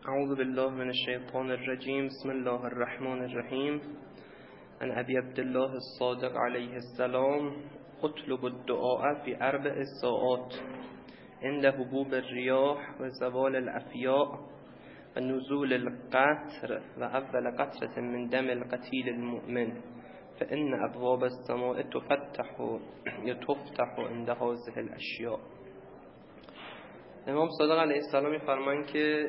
اعوذ بالله من الشیطان الرجیم. بسم الله الرحمن الرحیم. عن ابی عبدالله الصادق علیه السلام: اطلب الدعاء فی 4 ساعات عند هبوب الریاح و زوال الافیاء و نزول القطر و اول قطرة من دم القتیل المؤمن فإن ابواب السماء تفتح عند هذه الاشیاء. امام صادق علیه السلام می‌فرمایند که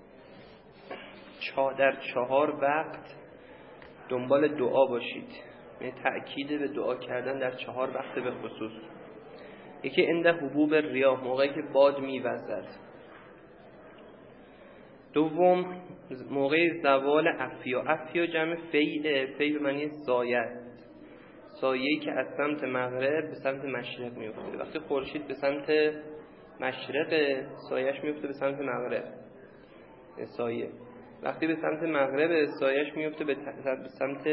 در 4 وقت دنبال دعا باشید. یعنی تأکید به دعا کردن در 4 وقت به خصوص. یکی عند هبوب الریاح، موقعی که باد میوزد. دوم موقع زوال افیا. افیا جمع فیل. فیل به معنی سایه است. سایه‌ای که از سمت مغرب به سمت مشرق میفته. وقتی خورشید به سمت مشرق، سایه‌اش میفته به سمت مغرب. سایه وقتی به سمت مغرب، سایه‌اش میفته به سمت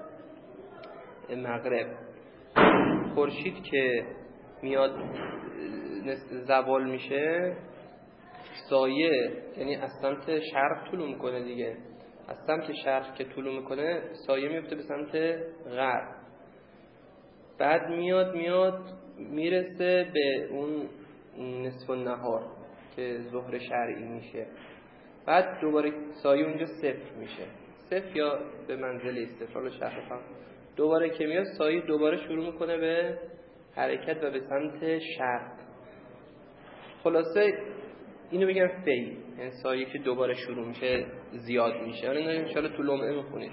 مغرب. خورشید که میاد زوال میشه، سایه یعنی از سمت شرق طلوع میکنه دیگه. از سمت شرق که طلوع میکنه، سایه میفته به سمت غرب. بعد میاد میرسه به اون نصف النهار که ظهر شرعی میشه. بعد دوباره سایه اونجا صفر میشه. صفر یا به منزله صفر، حالا شرح فهم. دوباره که میاد، سایه دوباره شروع میکنه به حرکت و به سمت شرق. خلاصه اینو بگم فیل، یعنی سایه که دوباره شروع میشه زیاد میشه. یعنی انشاءالله تو لمعه میخونید.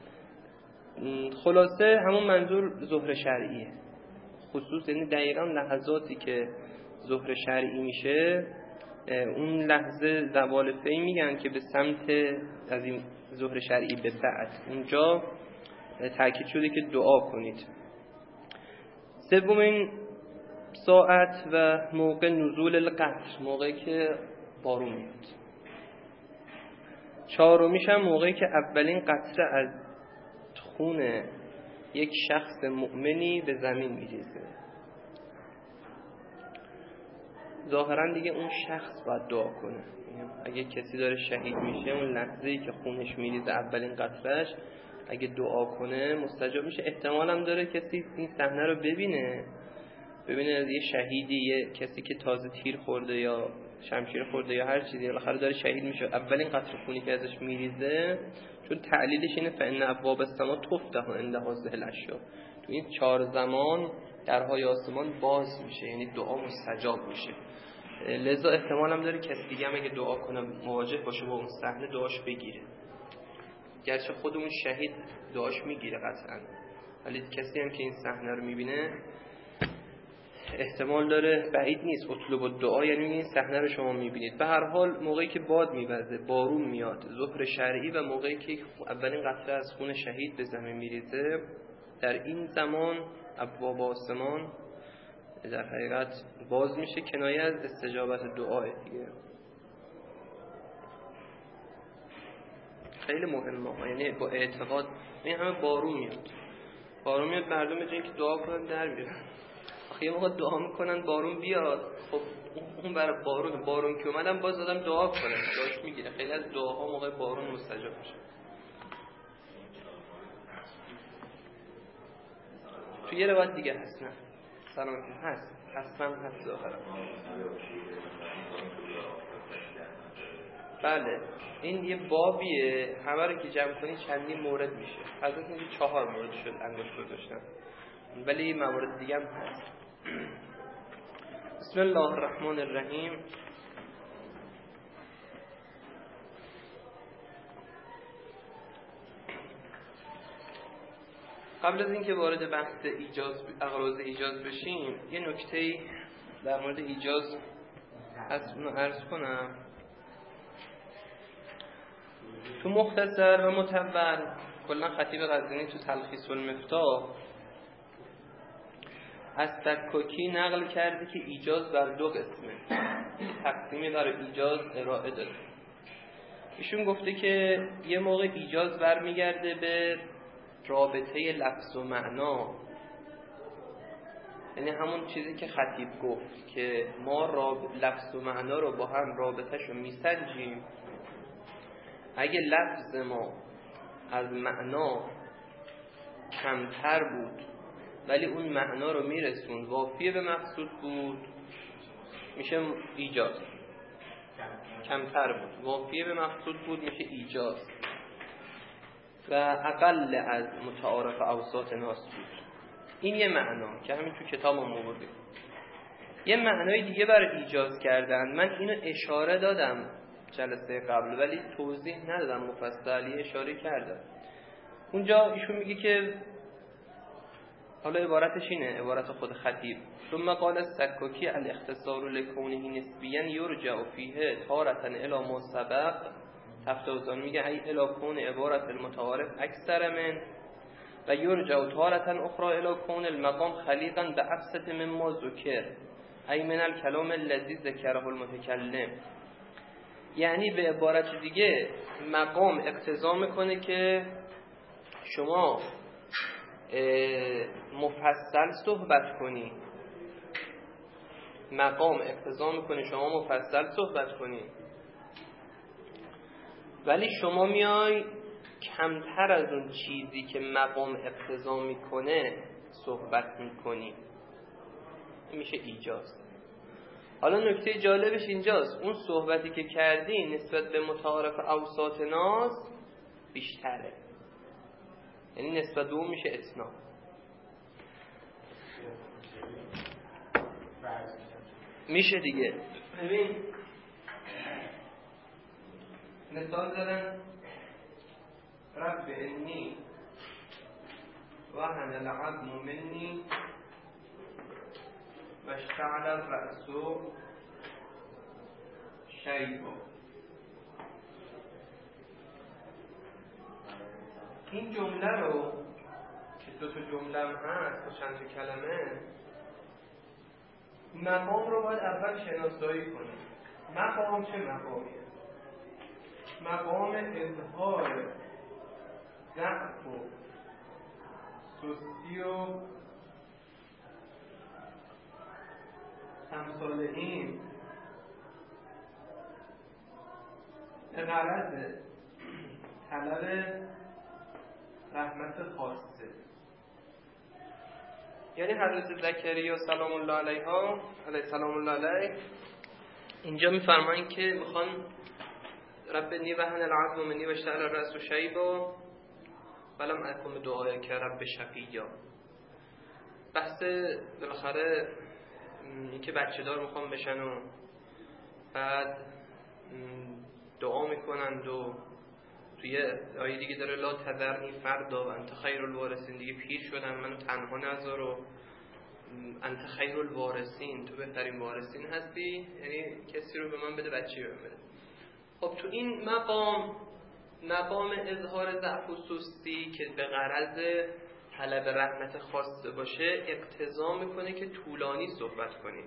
خلاصه همون منظور ظهر شرعیه. خصوص یعنی دقیقا لحظاتی که ظهر شرعی میشه، اون لحظه زوال فی میگن که به سمت از این ظهر شرعی به بعد اونجا تاکید شده که دعا کنید. سومین ساعت و موقع نزول القطر، موقعی که بارون میاد. چهارمیش هم موقعی که اولین قطره از خون یک شخص مؤمنی به زمین میریزه. ظاهرا دیگه اون شخص باید دعا کنه. اگه کسی داره شهید میشه، اون لحظه‌ای که خونش میریزه اولین قطرهش، اگه دعا کنه مستجاب میشه. احتمال هم داره کسی این صحنه رو ببینه یه شهیدی، یه کسی که تازه تیر خورده یا شمشیر خورده یا هر چیزی بالاخره داره شهید میشه، اولین قطره خونی که ازش میریزه، چون تعلیلش اینه فإن ابواب السماء تفتح عند هذه الاشیاء. تو این 4 زمان درهای آسمان باز میشه، یعنی دعا مستجاب میشه. لذا احتمال هم داره کسی دیگه هم اگه دعا کنه مواجه باشه با اون صحنه، دعاش بگیره. گرچه خودمون شهید دعاش میگیره قطعا، ولی کسی هم که این صحنه رو میبینه احتمال داره، بعید نیست. اطلب الدعا یعنی این صحنه رو شما میبینید. به هر حال موقعی که باد میوزه، بارون میاد، ظهر شرعی و موقعی که اولین قطره از خون شهید به زمین میریزه، در این زمان ابواب آسمان در حقیقت باز میشه، کنایه از استجابت دعای دیگه. خیلی مهمه، یعنی با اعتقاد. این همه بارون میاد، مردم به جای اینکه دعا کنن در میرن. آخه یه موقع دعا میکنن بارون بیاد، خب اون برای بارون که اومدن باز آدم دعا کنه، دعاش میگیره. خیلی از دعاها موقع بارون مستجاب میشه. تو یه روایت دیگه هست، نه سلامتی هست ظاهرا. بله این یه بابیه، همه رو که جمع کنی چندین مورد میشه. از اون که 4 مورد شد انگشت گذاشتم، ولی این موارد دیگه هم هست. بسم الله الرحمن الرحیم. قبل از اینکه وارد بحث اغراض ایجاز بشیم، یه نکته در مورد ایجاز هست، اونو عرض کنم. تو مختصر و متول کلا خطیب غزنی تو تلخیص المفتاح از سکاکی نقل کرده که ایجاز بر 2 قسمه، تقسیمی برای ایجاز ارائه داده. ایشون گفته که یه موقع ایجاز برمیگرده به رابطه لفظ و معنا، یعنی همون چیزی که خطیب گفت که ما لفظ و معنا رو با هم رابطه‌شو میسنجیم اگه لفظ ما از معنا کمتر بود ولی اون معنا رو میرسون وافیه به مقصود بود، میشه ایجاز. کمتر بود وافیه به مقصود بود، میشه ایجاز. و اقل از متعارف اوساط ناس بود. این یه معنا که همین تو کتاب هم آورده. یه معنای دیگه برای ایجاز کردن، من اینو اشاره دادم جلسه قبل ولی توضیح ندادم مفصلی، اشاره کردم. اونجا ایشون میگه که حالا عبارتش اینه، عبارت خود خطیب: ثم قال السکاکی الاختصار لکونه نسبیا یرجع فیه تارة الی ما سبق. تفتازان میگه ای الی کون عبارت المتعارف اکثر من و یرجع تارة اخرى الی کون المقام خلیقا بابسط مما ذکر ای من الکلام الذی ذکره المتکلم. یعنی به عبارت دیگه مقام اقتضا میکنه که شما مفصل صحبت کنی. مقام اقتضا میکنه شما مفصل صحبت کنی، ولی شما میای کمتر از اون چیزی که مقام اقتضا میکنه صحبت میکنی. این میشه ایجاز. حالا نکته جالبش اینجاست، اون صحبتی که کردی نسبت به متعارف اوساط ناس بیشتره، یعنی نسبت به اون میشه اتنا. میشه دیگه. ببین مثال دارن: رب انی وهن العظم منی و اشتعل الرأس شیبا. این جمله رو که دو تا جمله هم هست با چند تا کلمه، مقام رو باید اول شناسایی کنیم. مقام چه مقامیه؟ مقام اظهار ضعف و سستی و امثال این به غرض طلب رحمت خاصه. یعنی حضرت زکریا سلام الله علیها علیه سلام الله علیه اینجا میفرمایند که میخوان رب انی وهن العظم منی و اشتعل الرأس شیبا ولم اکن بدعای که رب شقیا. بحث بالاخره این که بچه دار میخوان بشن و بعد دعا میکنند و توی آیه دیگه داره لا تذرنی فردا و انت خیر الوارثین، دیگه پیر شدم منو تنها نذار و انت خیر الوارثین، تو بهترین وارثین هستی، یعنی کسی رو به من بده بچه‌ای بهم بده. خب تو این مقام اظهار ضعف و سستی که به غرض طلب رحمت خاصه باشه اقتضا میکنه که طولانی صحبت کنیم.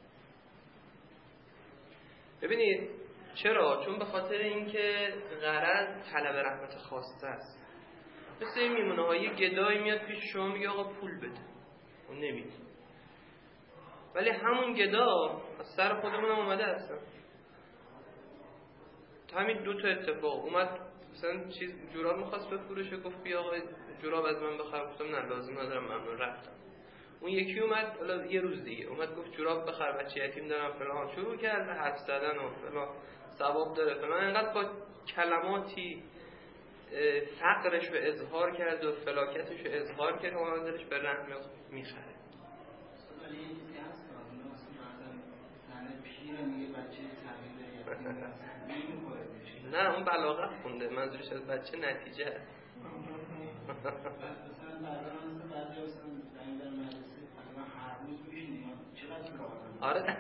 ببینید چرا؟ چون به خاطر اینکه غرض طلب رحمت خاصه است. مثل این میمونه ها، یه گدایی میاد پیش شما میگه آقا پول بده، اون نمیده، ولی همون گدا از سر خودمون هم اومده اصلا. همین دو تا اتفاق اومد، مثلا چیز جوراب میخواست بفروشه، گفت بیا آقا جوراب از من بخر، گفتم نه لازم ندارم ممنون، رفتم. اون یکی اومد حالا یه روز دیگه اومد گفت جوراب بخر بچه یتیم دارم فلان، شروع کرد حرف زدن و فلان، ثواب داره فلان، اینقدر با کلماتی فقرش رو اظهار کرد و فلاکتش رو اظهار کرد و اون دلش به رحم میخره. نه اون بلاغت خونده، منظورش از بچه نتیجه است. آره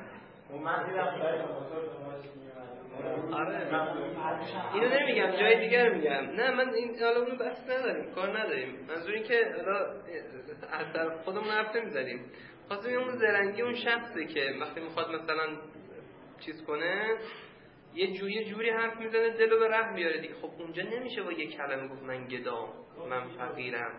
اینو نمیگم، جای دیگر میگم. نه من این حالا اونو بحث نداریم، کار نداریم. منظور این که حالا از طرف خودمون حرف نمیزنیم، خواستم اون زرنگی اون شخصی که وقتی میخواد مثلا چیز کنه یه جوری حرف میزنه دلو به رحم بیاره دیگه. خب اونجا نمیشه با یه کلمه گفت من گدام، من فقیرم.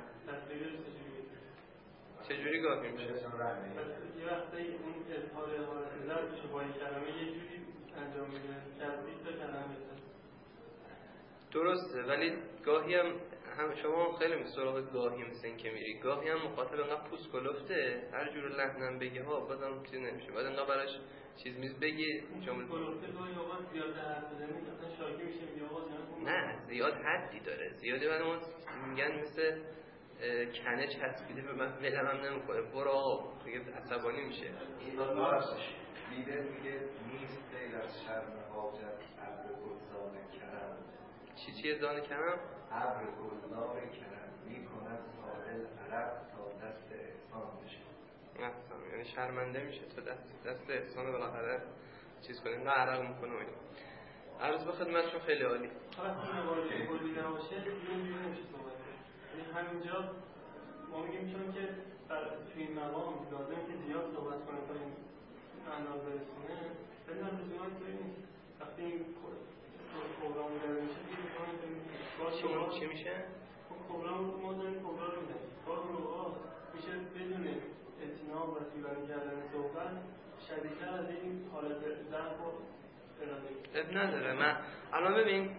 چجوری گاهی میشه؟ یه وقتی اون اظهار ضعفش با این کلمه یه جوری انجام میده که از 20 تا کلمه بزن. درسته، ولی گاهی هم شما خیلی سراغ گاهی مثل این که میری، گاهی هم مخاطب انقدر پوست کلفته هر جور لحنم بگه ها بازم چیز نمیشه، بعد انقدر براش چیز میز بگی جمله کلفته گاهی اوقات زیاد حرف بزنی مثلا شاکی میشه میگه آقا نه زیاد حدی داره، زیادی بعد ما میگن مثل کنه چسبیده به من ولم هم نمیکنه، برو آقا دیگه عصبانی میشه. لیدر میگه نیست غیر از شرم حاجت ابر گلزار کرم. چیه زان کرم؟ ابر گلزار کرم میکند ساحل عرب تا دست احسان بشه. احسان یعنی شرمنده میشه تا دست احسان بالاخره چیز کنه، نه عرق میکنه. اینو عرض به خدمتشون خیلی عالی. حالا این واژه کلی نباشه اینجوری نمیشه صحبت کرد. یعنی همینجا ما میگیم چون که توی این مقام لازمه که زیاد صحبت کنه تا این معنا برسونه، ولی در لزوما اینطوری نیست. وقتی این پروگرام داره میشه دیگه چی میشه؟ پروگرام ما داریم پروگرام میدیم. کار رو میشه بدون اطمینان و طولانی کردن صحبت شدیدتر از این حالت ضعف و اب نداره. من الان ببین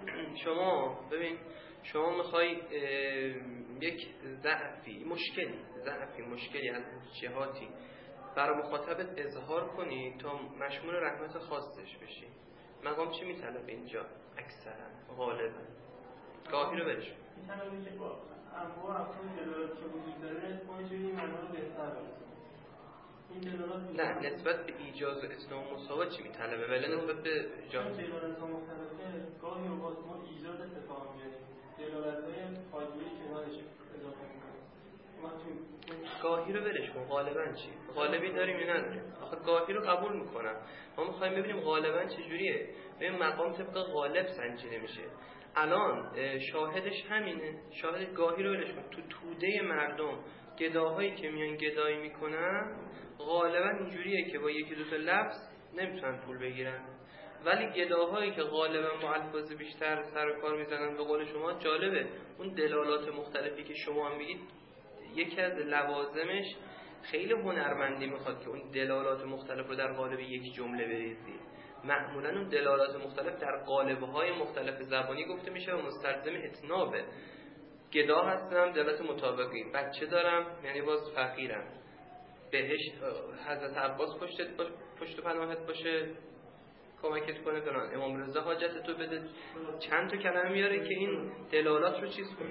شما میخوای یک مشکلی از جهاتی برای مخاطبت اظهار کنی تا مشمول رحمت خاصش بشی. مقام چی میطلبه اینجا؟ اکثرا غالبا گاهی رو برش میطلبه که با انواع افکار دلالت که وجود داره ما اینجوری این معنا رو بهتر برسیم. نه نسبت به ایجاز و اسلام و مساوات چی میطلبه؟ ولی نسبت به چون دلالت‌ها مختلفه گاهی اوقات ما ایجاد اتفاق میاریم، دلالت‌های حادیه‌ای کنارش اضافه می‌کنیم. گاهی رو برش کن. غالبا چی؟ غالبی داریم یا نداریم؟ آخه گاهی رو قبول میکنم، ما میخوایم ببینیم غالبا چجوریه. ببین مقام طبق غالب سنجیده میشه. الان شاهدش همینه. شاهد گاهی رو برش کن. تو توده مردم گداهایی که میان گدایی میکنن غالبا اینجوریه که با یکی دو تا لفظ نمیتونن پول بگیرن، ولی گداهایی که غالبا با الفاظ بیشتر سر و کار میزنن، به قول شما جالبه اون دلالات مختلفی که شما هم میگید یکی از لوازمش خیلی هنرمندی میخواد که اون دلالات مختلف رو در قالب یک جمله بریزی. معمولا اون دلالات مختلف در قالب‌های مختلف زبانی گفته میشه و مستلزم اتنابه. گدا هستم دلالت مطابقی، بچه دارم یعنی باز فقیرم، بهشت حضرت عباس پشت و پناهت باشه کمکت کنه فلان، امام رضا حاجت تو بده. چند تا کلمه میاره که این دلالات رو چیز کنه.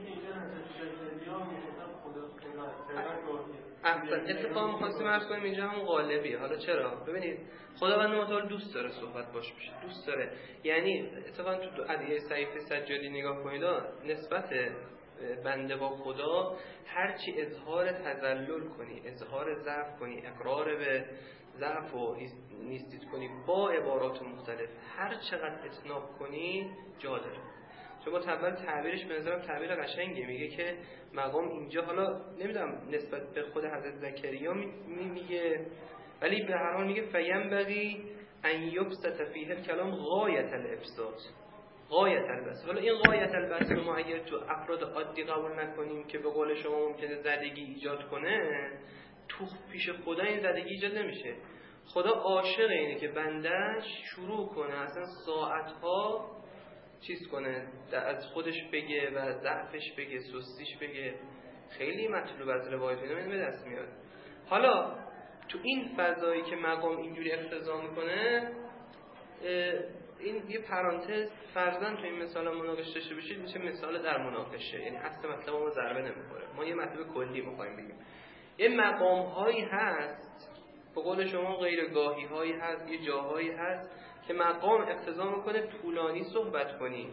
احسن اتفاق می‌خواستیم عرض کنیم اینجا همون غالبیه. حالا چرا؟ ببینید خداوند متعال دوست داره صحبت باش بشه، دوست داره. یعنی اتفاقا تو ادعیه سعیف سجادی نگاه کنید نسبت بنده با خدا هرچی اظهار تذلل کنی، اظهار ضعف کنی، اقرار به ضعف و نیستید کنی با عبارات مختلف، هر چقدر اتناب کنی جا داره. چون اول تعبیرش به نظرم تعبیر قشنگه، میگه که مقام اینجا حالا نمیدونم نسبت به خود حضرت زکریا میگه، ولی به هر حال میگه فینبغی ان یبسط فیه الکلام غایت الابساط، غایت البسط. حالا این غایت البسط رو ما اگر تو افراد عادی قبول نکنیم که به قول شما ممکنه زدگی ایجاد کنه، تو پیش خدا این زدگی ایجاد نمیشه. خدا عاشق اینه که بندش شروع کنه اصلا ساعتها چیز کنه، از خودش بگه و ضعفش بگه، سستیش بگه. خیلی مطلوب از روایت اینا به دست میاد. حالا تو این فضایی که مقام اینجوری اقتضا میکنه، این یه پرانتز فرضاً تو این مثال مناقشه داشته بشید میشه مثال در مناقشه، یعنی اصل مطلب ما ضربه نمیخوره، ما یه مطلب کلی میخوایم بگیم. یه مقام هایی هست به قول شما غیر گاهی هایی هست، یه جاهایی هست که مقام اقتضا میکنه طولانی صحبت کنی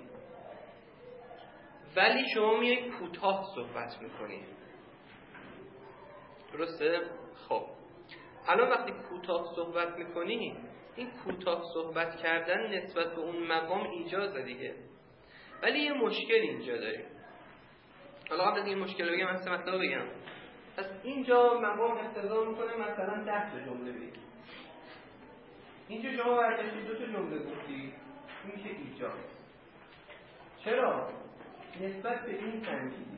ولی شما میای کوتاه صحبت میکنی. درسته؟ خب الان وقتی کوتاه صحبت میکنی، این کوتاه صحبت کردن نسبت به اون مقام ایجازه دیگه، ولی یه مشکل اینجا داریم. حالا قبل از این مشکل رو بگم اصلا مطلب بگم. پس اینجا مقام اقتضا میکنه مثلا 10 تا جمله بگی، اینجا شما برداشتی 2 تا جمله گفتی، میشه ایجاز. چرا؟ نسبت به این سنجیدی.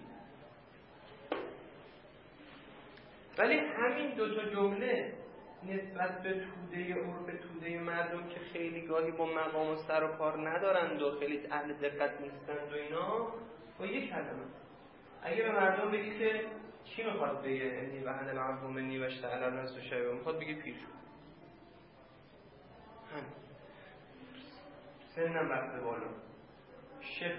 ولی همین 2 تا جمله نسبت به توده عرف توده مردم هم که خیلی گاهی با مقام و سر و کار ندارند و خیلی اهل دقت نیستند و اینا، با یک کلمه اگه به مردم بگی که چی میخواد بگه انی وهن العظم منی و اشتعل الرأس شیبا، میخواد بگه پیر شد، سنم رفته بالا، شیخ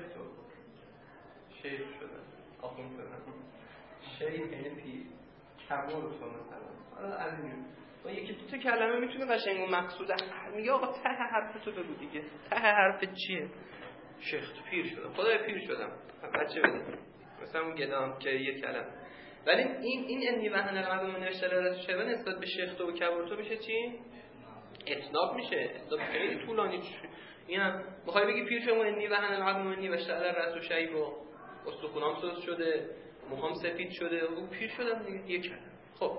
شدن، آخون شدن، شیخ یعنی پیر، کمال شد مثلا. حالا از این با یکی دو تا کلمه میتونه قشنگ و مقصود میگه آقا ته حرفتو بگو دیگه، ته حرفت چیه؟ شیخ پیر شدم، خدای پیر شدم، بچه بده، مثلا اون گدام که یه کلمه. ولی این انی وهن العظم منی و اشتعل الرأس شیبا نسبت به شیخ و کبرتو میشه چی؟ اتناب میشه. اتناب خیلی طولانی. اینم بخوای بگی پیر شدم انی وهن العظم منی و اشتعل الرأس شیبا، استخونام سوس شده، موهام سفید شده، او پیر شدم دیگه، یک کلمه. خب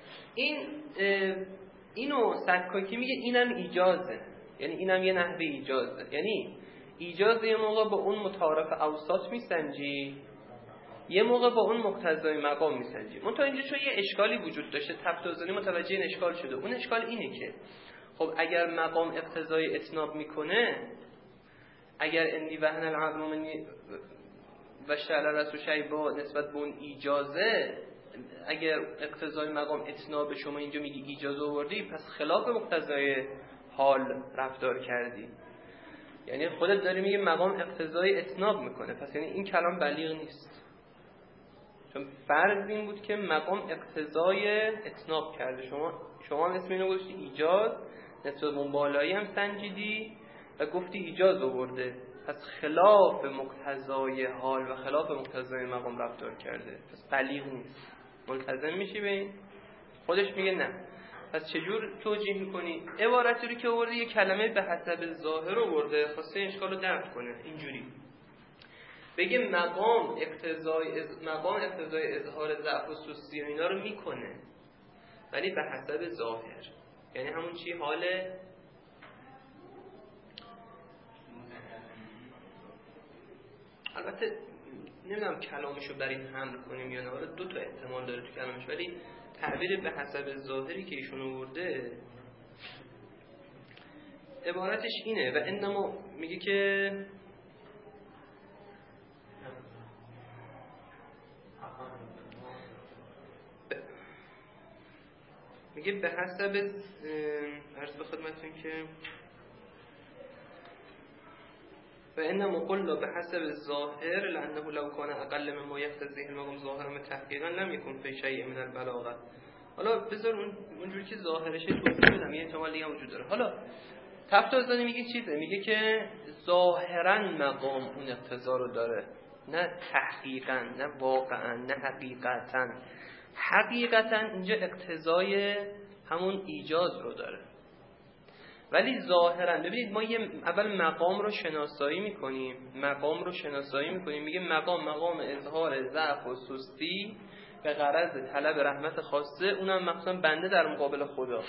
اینو سکاکی میگه اینم ایجازه، یعنی اینم یه نحوه ایجازه، یعنی ایجاز یه موقع با اون متعارف اوساط میسنجی، یه موقع با اون مقتضای مقام میسنجی. منتها اینجا چون یه اشکالی وجود داشته، تفتازانی متوجه این اشکال شده. اون اشکال اینه که خب اگر مقام اقتضای اتناب میکنه، اگر انی وهن العظم منی و اشتعل الرأس شیبا نسبت به اون ایجازه، اگر اقتضای مقام اتناب شما اینجا میگی ایجاز آوردی، پس خلاف مقتضای حال رفتار کردی. یعنی خودت داری میگه مقام اقتضای اتناب میکنه، پس یعنی این کلام بلیغ نیست، چون فرض این بود که مقام اقتضای اتناب کرده. شما اسم اینو گفتی ایجاز، نسبت به اون بالایی هم سنجیدی و گفتی ایجاز آورده، پس خلاف مقتضای حال و خلاف مقتضای مقام رفتار کرده، پس بلیغ نیست. ملتزم میشی به این؟ خودش میگه نه. پس چجور توجیه میکنی؟ عبارتی رو که آورده یه کلمه به حسب ظاهر آورده، خواسته اشکال رو دفع کنه. اینجوری بگه مقام اقتضای اظهار ضعف و سستی و اینا رو میکنه، ولی به حسب ظاهر، یعنی همون چی حاله. البته نمیدونم کلامشو بر این حمل کنیم یا نه، ولی دو تا احتمال داره تو کلامش، ولی تعبیر به حسب ظاهری که ایشون آورده عبارتش اینه. و انما میگه که به حسب عرض به خدمتتون که و انما قلنا به حسب الظاهر لانه لو كان اقل مما يقتضيه المقام ظاهرا تحقیقا لم يكن في شيء من البلاغه. حالا بذار اونجوری که ظاهرشه توضیح بدم، یه احتمال دیگه وجود داره. حالا تفتازانی میگه چیزه، میگه که ظاهرا مقام اون اقتضا رو داره، نه تحقیقا، نه واقعا، نه حقیقتا. حقیقتا اینجا اقتضای همون ایجاز رو داره، ولی ظاهرا ببینید ما اول مقام رو شناسایی میکنیم. میگه مقام اظهار ضعف و سستی به غرض طلب رحمت خاصه، اونم مخصوصا بنده در مقابل خدا.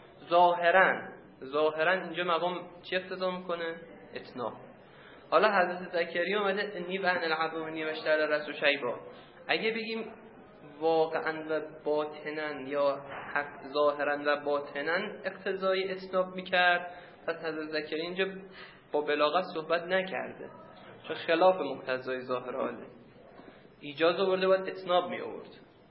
ظاهرا اینجا مقام چی اقتضا میکنه؟ اتناب. حالا حضرت زکریا اومده انی وهن العظم منی و اشتعل الرأس شیبا، اگه بگیم واقعا و باطنا یا ظاهرا و باطنا اقتضای اتناب میکرد، پس حضرت زکریا اینجا با بلاغت صحبت نکرده، چون خلاف مقتضای ظاهر حاله، ایجاز آورده باید اتناب می آورد.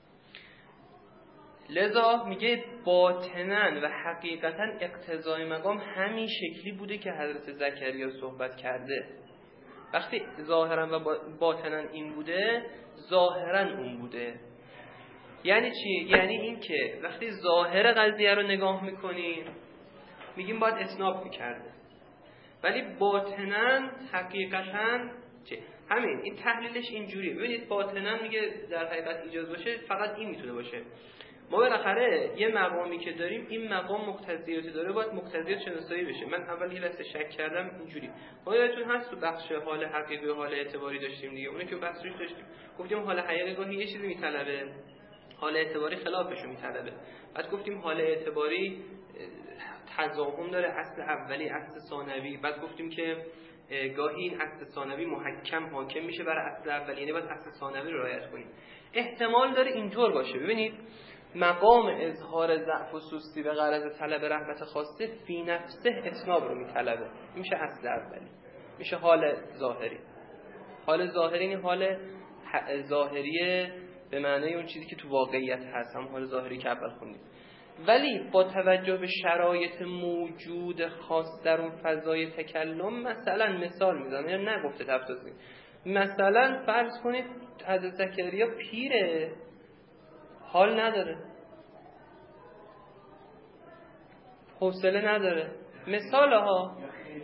لذا میگه باطنا و حقیقتا اقتضای مقام همین شکلی بوده که حضرت زکریا صحبت کرده. وقتی ظاهرا و باطنا این بوده، ظاهرا اون بوده. یعنی چی؟ یعنی این که وقتی ظاهر قضیه رو نگاه میکنیم میگیم باید اتناب میکرده، ولی باطنا حقیقتا چه؟ همین این تحلیلش اینجوریه. ببینید باطنا میگه در حقیقت ایجاز باشه فقط این میتونه باشه. ما بالاخره یه مقامی که داریم، این مقام مقتضیاتی داره، باید مقتضیات شناسایی بشه. من اول یه لحظه شک کردم اینجوری. ما یادتون هست تو بخش حال حقیقی و حال اعتباری داشتیم دیگه، اون که بحثش داشتیم، گفتیم حال حقیقی گاهی یه چیزی میطلبه، حال اعتباری خلافش رو میطلبه. بعد گفتیم حال اعتباری تضامن داره، اصل اولی اصل ثانوی. بعد گفتیم که گاهی این اصل ثانوی محکم حاکم میشه برای اصل اولی، یعنی باید اصل ثانوی رو رعایت کنیم. احتمال داره اینطور باشه. ببینید مقام اظهار ضعف و سستی به غرض طلب رحمت خاصه فی نفسه اتناب رو میطلبه. میشه اصل اولی، میشه حال ظاهری. حال ظاهری این حال ظاهریه به معنای اون چیزی که تو واقعیت هست، هم حال ظاهری که اول خوندیم. ولی با توجه به شرایط موجود خاص در اون فضای تکلم، مثلا مثال میزنم یا نگفته تفسیر، مثلا فرض کنید حضرت زکریا پیره، حال نداره، حوصله نداره، مثال ها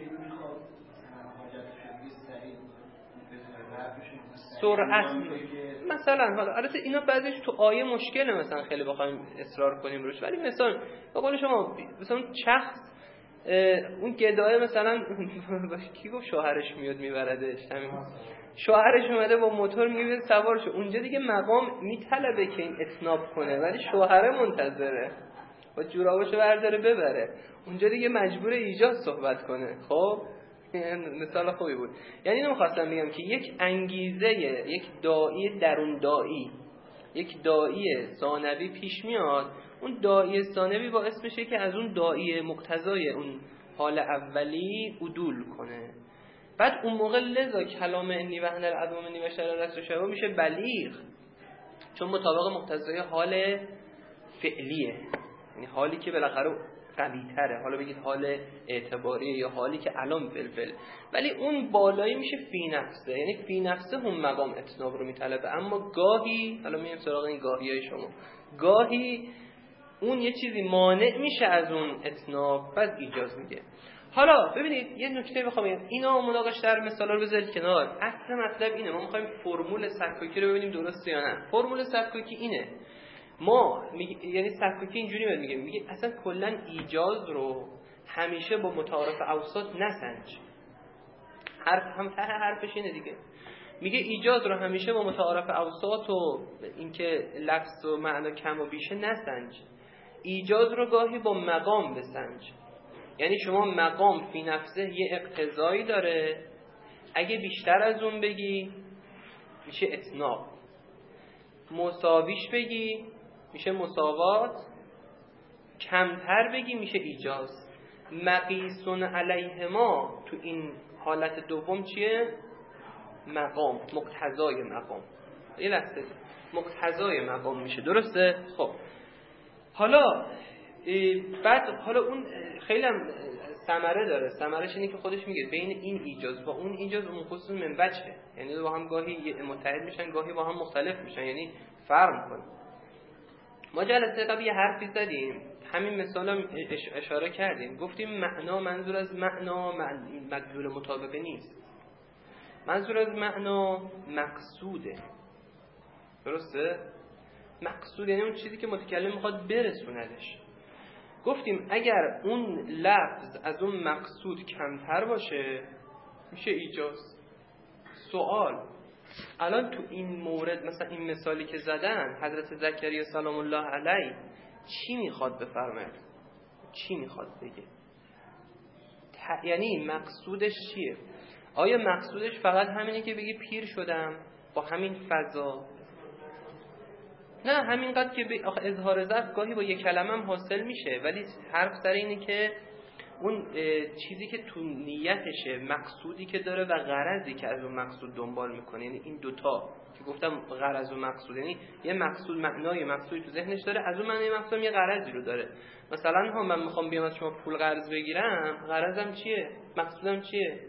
سرعت مثلا. حالا البته اینا بعضیش تو آیه مشکله، مثلا خیلی بخوایم اصرار کنیم روش، ولی مثلا به قول شما مثلا شخص اون گدایه مثلا کی گفت شوهرش میاد میبردش، همین شوهرش اومده با موتور میگه سوار شو، اونجا دیگه مقام میطلبه که این اتناب کنه، ولی شوهره منتظره با جورابشو برداره ببره، اونجا دیگه مجبور ایجاد صحبت کنه. خب مثال خوبی بود. یعنی اینو می‌خواستم بگم که یک انگیزه، یک داعی درون داعی، یک داعی ثانوی پیش میاد، اون داعی ثانوی باعث میشه که از اون داعی مقتضای اون حال اولی عدول کنه. بعد اون موقع لذا کلام انی و هن العظم انی و شر رس و شبا میشه بلیغ، چون مطابق مقتضای حال فعلیه، یعنی حالی که بالاخره قوی تره، حالا بگید حال اعتباریه یا حالی که الان فلفل، ولی اون بالایی میشه فی نفسه، یعنی فی نفسه هم مقام اتناب رو میطلبه. اما گاهی، حالا میایم سراغ این گاهی های شما، گاهی اون یه چیزی مانع میشه از اون اتناب، بعد ایجاز میگه. حالا ببینید یه نکته میخوام بگم، اینا مناقشه در مثالا رو بذارید کنار. اصل مطلب اینه، ما میخوایم فرمول سکاکی رو ببینیم درسته یا نه. فرمول سکاکی اینه، ما یعنی سکاکی اینجوری میگه اصلا کلا ایجاز رو همیشه با متعارف اوساط نسنج. حرفش اینه دیگه، میگه ایجاز رو همیشه با متعارف اوساط و اینکه لفظ و معنا کم و بیشه نسنج، ایجاز رو گاهی با مقام بسنج. یعنی شما مقام فی نفسه یه اقتضایی داره، اگه بیشتر از اون بگی میشه اتناب، مساویش بگی میشه مساوات، کمتر بگی میشه ایجاز. مقیسون علیهما تو این حالت دوم چیه؟ مقام، مقتضای مقام. یه لحظه، مقتضای مقام میشه، درسته؟ خب حالا بعد حالا اون خیلی هم ثمره داره، ثمرش اینه که خودش میگه بین این ایجاز و اون ایجاز اون خصوص من وجهه، یعنی با هم گاهی متحد میشن گاهی با هم مختلف میشن، یعنی فرق میکنه. ما جلسه قبل یه حرفی زدیم، همین مثال هم اشاره کردیم، گفتیم معنا، منظور از معنا مدلول مطابقه نیست، منظور از معنا مقصوده، درسته؟ مقصود یعنی اون چیزی که متکلم میخواد برسوندش. گفتیم اگر اون لفظ از اون مقصود کمتر باشه میشه ایجاز. سوال، الان تو این مورد مثلا این مثالی که زدن حضرت زکریا سلام الله علیه چی میخواد بفرماید؟ چی میخواد بگه؟ یعنی مقصودش چیه؟ آیا مقصودش فقط همینه که بگی پیر شدم با همین فضا؟ نه، همینقدر که آخه اظهار ضعف گاهی با یک کلمه هم حاصل میشه، ولی حرف سر اینه که اون چیزی که تو نیتشه، مقصودی که داره و غرضی که از اون مقصود دنبال میکنه، یعنی این دوتا که گفتم غرض و مقصود، یعنی یه مقصود معنای مقصودی تو ذهنش داره، از اون معنای مقصود یه غرضی رو داره. مثلا من میخوام بیام از شما پول قرض بگیرم، غرضم چیه؟ مقصودم چیه؟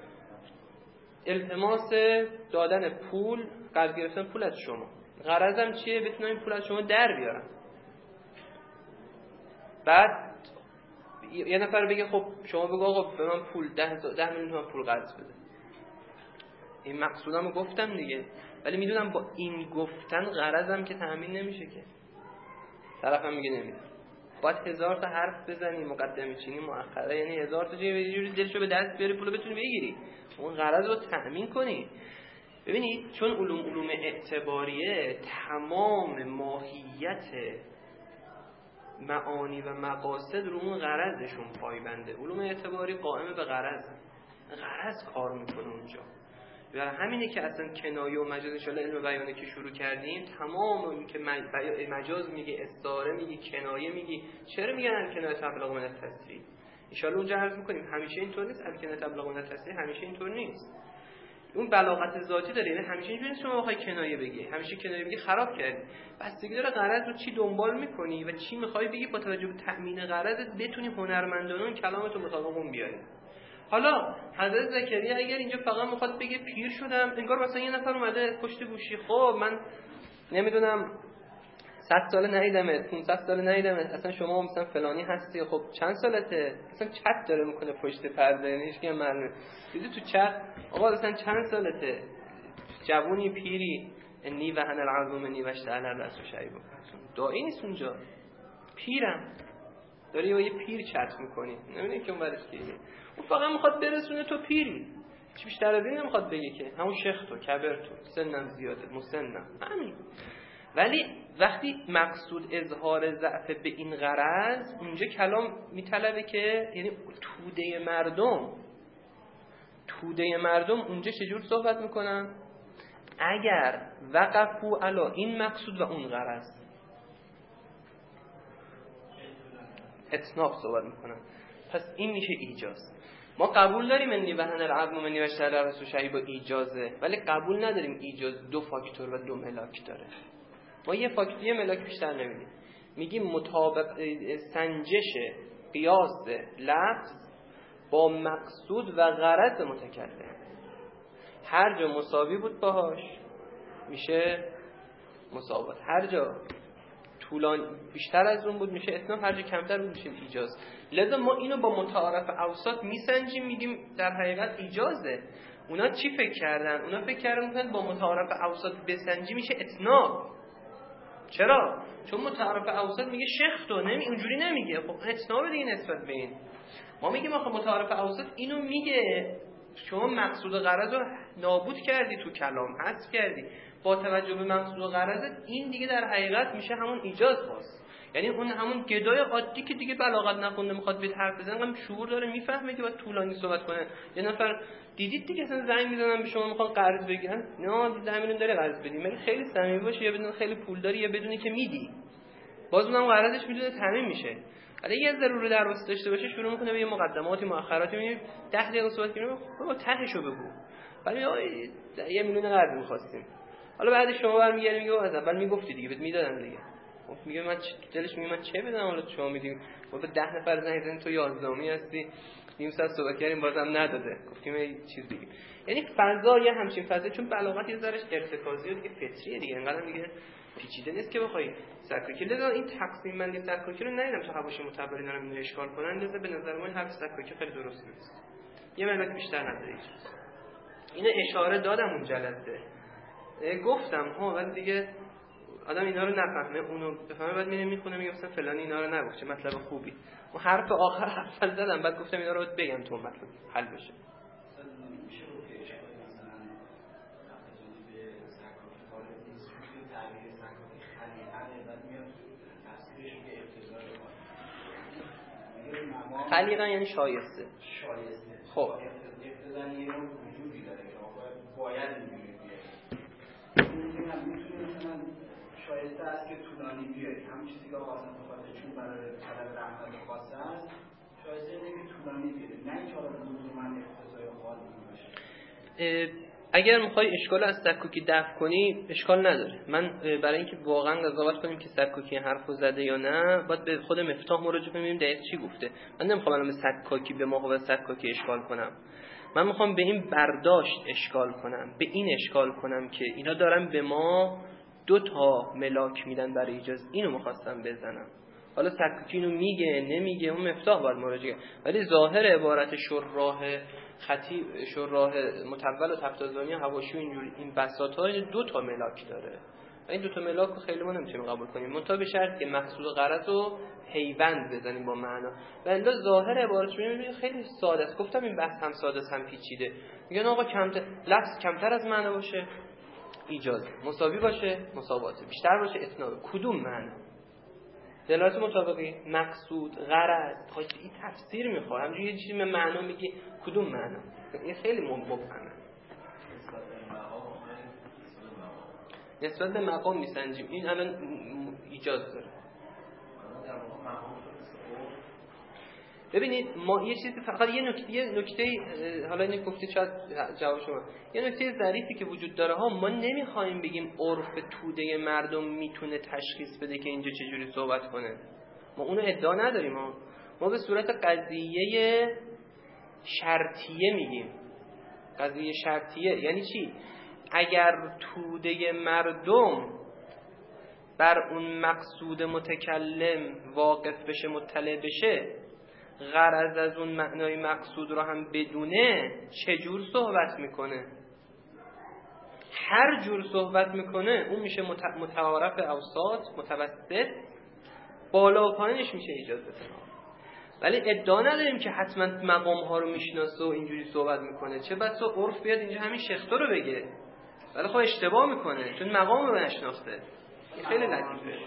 التماس دادن پول، قرض گرفتن پول از شما. غرضم چیه؟ بتونم این پول از شما در بیارم. بعد یه نفر بگه خب شما بگو آقا به من پول 10 میلیون تومان پول قرض بده، این مقصودمو گفتم دیگه، ولی میدونم با این گفتن غرضم که تأمین نمیشه، که طرفم میگه نمیده، باید 1000 تا حرف بزنی، مقدمه چینی مؤخره، یعنی 1000 تا یه جوری دلشو به دست بیاری پولو بتونی بگیری، اون غرض رو تأمین کنی. ببینید چون علوم اعتباریه تمام ماهیت معانی و مقاصد رو اون غرضشون پایبنده. علوم اعتباری قائم به غرض کار میکنه اونجا. و همینه که اصلا کنایه و مجاز ان شاءالله علم بیانه که شروع کردیم، تمام این که مجاز میگه، استعاره میگه، کنایه میگه، چرا میگن کنایه ابلغ من التصریح؟ ان شاءالله اونجا عرض میکنیم همیشه اینطور نیست، کنایه ابلغ من التصریح همیشه اینطور نیست. اون بلاغت ذاتی داره، یعنی همیشه اینجوری نیست شما بخوای کنایه بگی، همیشه کنایه بگی خراب کردی. بستگی داره غرض رو چی دنبال میکنی و چی میخوای بگی، با توجه به تأمین غرضت بتونی هنرمندانه اون کلامتو مطابق اون بیاری. حالا حضرت زکریا اگر اینجا فقط میخواد بگه پیر شدم، انگار مثلا یه نفر اومده پشت گوشی، خب من نمیدونم 100 سال ندیدمت، 500 سال ندیدمت، اصلا شما مثلا فلانی هستی، خب چند سالته؟ اصلا چت داره میکنه پشت پرده، نیش که معلومه دیدی تو چت آقا اصلا چند سالته، جوونی پیری، انی و هن العظم انی و اشتعل الرأس شیب، داعی نیست اونجا، پیرم داری با یه پیر چت میکنی، نمیدونی که اون برش کیه، اون فقط میخواد برسونه تو پیری، چی بیشتر از این نمیخواد بگه که همون شیخ تو، کبر تو، سنم زیاده، مسنم، همین. ولی وقتی مقصود اظهار ضعف به این غرض، اونجا کلام میطلبه که یعنی توده مردم اونجا چجور صحبت میکنن؟ اگر وقفو علا این مقصود و اون غرض، اتناب صحبت میکنن، پس این میشه ایجاز. ما قبول داریم انی و هن العظم منی و اشتعل الرأس شیب ایجازه، ولی قبول نداریم ایجاز 2 فاکتور و 2 ملاک داره. ما یه فاکتور ملاک بیشتر نمیدیم، میگیم مطابق سنجش قیاس لفظ با مقصود و غرض متکلم، هر جا مساوی بود باهاش میشه مساوات، هر جا طولانی بیشتر از اون بود میشه اتناب، هر جا کمتر بود میشه ایجاز. لذا ما اینو با متعارف اوسط میسنجیم، میگیم در حقیقت ایجازه. اونا چی فکر کردن؟ اونا فکر کردن با متعارف اوسط بسنجی میشه اتناب. چرا؟ چون متعارف اوسط میگه شیخ تو، اونجوری نمیگه، خب اتناب دیگه نسبت به این. ما میگیم آخه متعارف اوسط اینو میگه، شما مقصود و غرض رو نابود کردی تو کلام، حذف کردی، با توجه به مقصود و غرض این دیگه در حقیقت میشه همون ایجاز باز. یعنی اون همون گدای عادی که دیگه بلاغت نخونده میخواد بیت حرف بزنه، هم شعور داره، میفهمه که باید طولانی صحبت کنه. یه نفر دیدید دیگه اصلا زنگ میزنن به شما میخوان قرض بگیرن، نه 10 میلیون داره قرض بدی، مگه خیلی صمیمی باشه یا بدون خیلی پول داری یا بدونی که میدی، باز اونم قرضش میدونه تامین میشه. ولی یه ضروری درواسی داشته باشه شروع میکنه به یه مقدماتی مؤخراتی، میبینید 10 دقیقه صحبت کنیم، بابا تهشو بگو، ولی 1 میلیون قرض می‌خواستیم. حالا بعد شما برمیگردی میگه از اول میگفتی دیگه، بهت میدادم دیگه. میگه من دلش میگه من چه بدم، حالا شما میگی بابا 10 نفر زنگ زدن تو 11می هستی، نیم ساعت صحبت کردیم بازم نداده، گفتیم یه چیز دیگه. یعنی فضا یه همچین فضا، چون بلاغت یه ذرهش ارتکازیه دیگه، فطریه دیگه، انقدر دیگه پیچیده نیست که بخوای سکاکی. لذا این تقسیم بندی سکاکی رو ندیدم تو حواشی متبرین رو اینو اشکال کنن، لذا به نظر من حرف سکاکی خیلی درست نیست، یه ملاک بیشتر نداره. اینو اشاره دادم اون جلسه، گفتم ها، ولی دیگه آدم اینا رو نفهمه، اونو بفهمه بعد میره میخونه میگه مثلا فلانی اینا رو نگفت، چه مطلب خوبی. اون حرف آخر حرف زدم، بعد گفتم اینا رو باید بگم تو مطلب حل بشه. خلیقا یعنی شایسته. خب اقتضا یه نوع وجودی داره که باید اینجوری بیاد. میتونه مثلا شایسته است که طولانی بیاری، همون چیزی که آقا خاطر چون برای طلب رحمت خاصه است، شایسته اینه که طولانی بیاری، نه اینکه حالا لزوما اقتضای خاصی باشه. اگر میخوای اشکال از سکوکی دفع کنی اشکال نداره. من برای اینکه واقعا قضاوت کنیم که سکوکی حرفو زده یا نه، باید به خود مفتاح مراجعه کنیم دقیق چی گفته. من نمیخوام الان سکوکی به ما سکوکی اشکال کنم، من میخوام به این برداشت اشکال کنم، به این اشکال کنم که اینا دارن به ما 2 ملاک میدن برای ایجاز، اینو میخواستم بزنم. حالا سکوکی اینو میگه نمیگه، اون مفتاح باید مراجعه، ولی ظاهر عبارت شرح خطیب، شرح متول و تفتازانی حواشی اینجوری این بساط‌ها 2 ملاک داره و این 2 ملاک رو خیلی ما نمیتونیم قبول کنیم، منتها به شرط که مقصود و غرض رو پیوند بزنیم با معنا. و الا ظاهر عبارتش میبینید خیلی ساده است. گفتم این بحث هم ساده است هم پیچیده. میگن آقا لفظ کمتر از معنا باشه ایجاز، مساوی باشه مساواته، بیشتر باشه اتناب. کدوم معنا؟ دلالت مطابقی، مقصود، غرض، این تفسیر میخواد. همینجوری یه چیزی به معنا میگی، کدوم معنا؟ این خیلی مبهمه. نسبت به مقام میسنجیم. این الان ایجاز داره. ببینید ما یه چیزی فقط یه نکته حالا این گفتی شاید جواب شما، یه نکته ظریفی که وجود داره ها، ما نمیخوایم بگیم عرف توده مردم میتونه تشخیص بده که اینجا چجوری صحبت کنه. ما اونو ادعا نداریم. ما به صورت قضیه شرطیه میگیم. قضیه شرطیه یعنی چی؟ اگر توده مردم بر اون مقصود متکلم واقف بشه، مطلع بشه، غرض از اون معنای مقصود رو هم بدونه، چجور صحبت میکنه؟ هر جور صحبت میکنه اون میشه متعارف اوساط، متوسط، بالا و پایینش میشه اجازه. ولی ادعا نداریم که حتما مقام ها رو میشناسه و اینجوری صحبت میکنه. چه بسا عرف بیاد اینجا همین شخصا رو بگه، ولی خب اشتباه میکنه چون مقام رو نشناخته. این خیلی لطیفه.